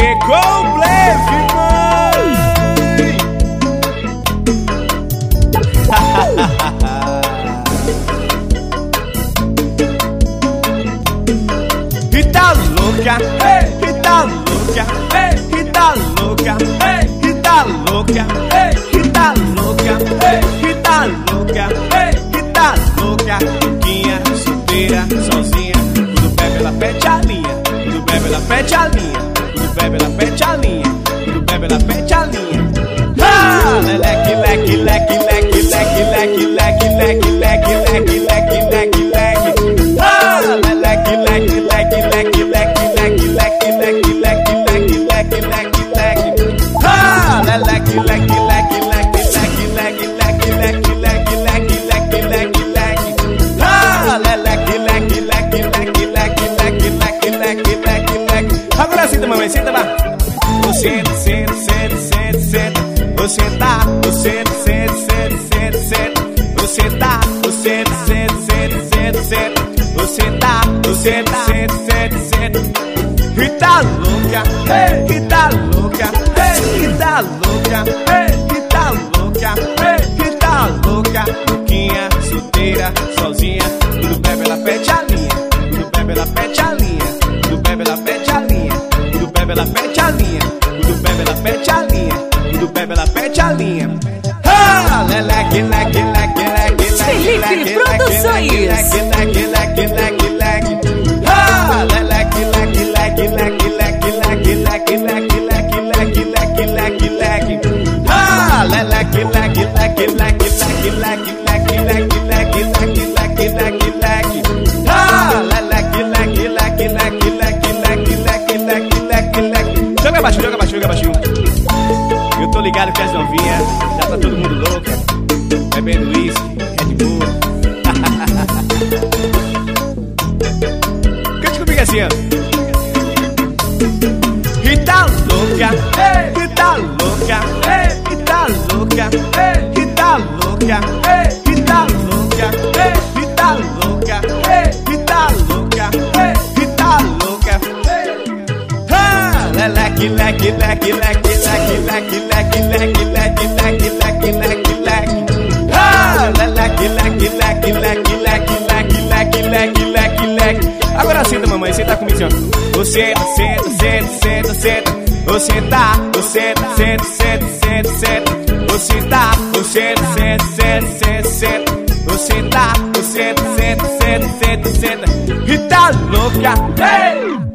com blefe, mãe. E tá louca, e tá louca, e tá louca, e tá louca, e tá louca, e tá louca, e tá louca. Louquinha, solteira, sozinha. Quando bebe ela pede a linha, quando bebe ela pede a linha, quando bebe ela pede a linha, quando bebe ela pede a linha. Ah, leque, leque, leque, leque, leque, leque, leque, leque, leque, leque, leque, leque, leque. Ah, leque, leque, leque, leque, leque, leque, leque, leque, leque, leque, leque, leque, leque. Ah, leque, leque, leque, leque, leque, leque, leque, leque, leque, leque, leque, leque, leque. Ah, leque, leque, leque, leque, leque, leque, leque, leque, leque, leque. Agora senta, mamãe, senta lá. Senta, senta, senta, senta, senta. Você tá, você senta, senta, senta, senta. Você tá, você senta, senta, senta, senta. Você tá, você senta, senta, senta. E tá louca, e tá louca, e tá louca, e tá louca, e tá louca. Louquinha, solteira, sozinha. Quando bebe ela pede a linha, quando bebe ela pede a linha, quando bebe ela pede a linha, quando bebe ela pede a linha, quando bebe ela pede a linha, quando bebe ela pede a linha. Ah, leque, leque, leque, leque, Felipe leque, Produções. leque, leque, leque, leque, leque. Ah, leque, leque, leque, leque, leque, leque, leque, leque, leque, leque, leque, leque, leque. Ah, leque, leque, leque, leque, leque, leque, leque, leque, leque, leque, leque, leque, leque. Ah, leque, leque, leque, leque, leque, leque, leque, leque, leque, leque. Joga baixinho, joga baixinho, joga baixinho. Eu tô ligado que as novinhas já tá todo mundo louca, bebendo uísque, Red Bull. Cante comigo assim, ó. E tá louca, e tá louca, e tá louca, e tá louca, e tá louca, e tá louca, e tá louca, e tá louca. Ah, leque, leque, leque, leque, leque, leque, leque, leque, leque, leque, leque, leque, leque. Ah, leque, leque, leque, leque, leque, leque, leque, leque, leque, leque. Agora senta, mamãe, senta comigo, senhor. Você senta, senta, senta, senta. Você tá, você senta, senta, senta, senta. Você tá, você senta, senta, senta, senta. Você tá, você senta, senta, senta, senta. E tá louca, ei!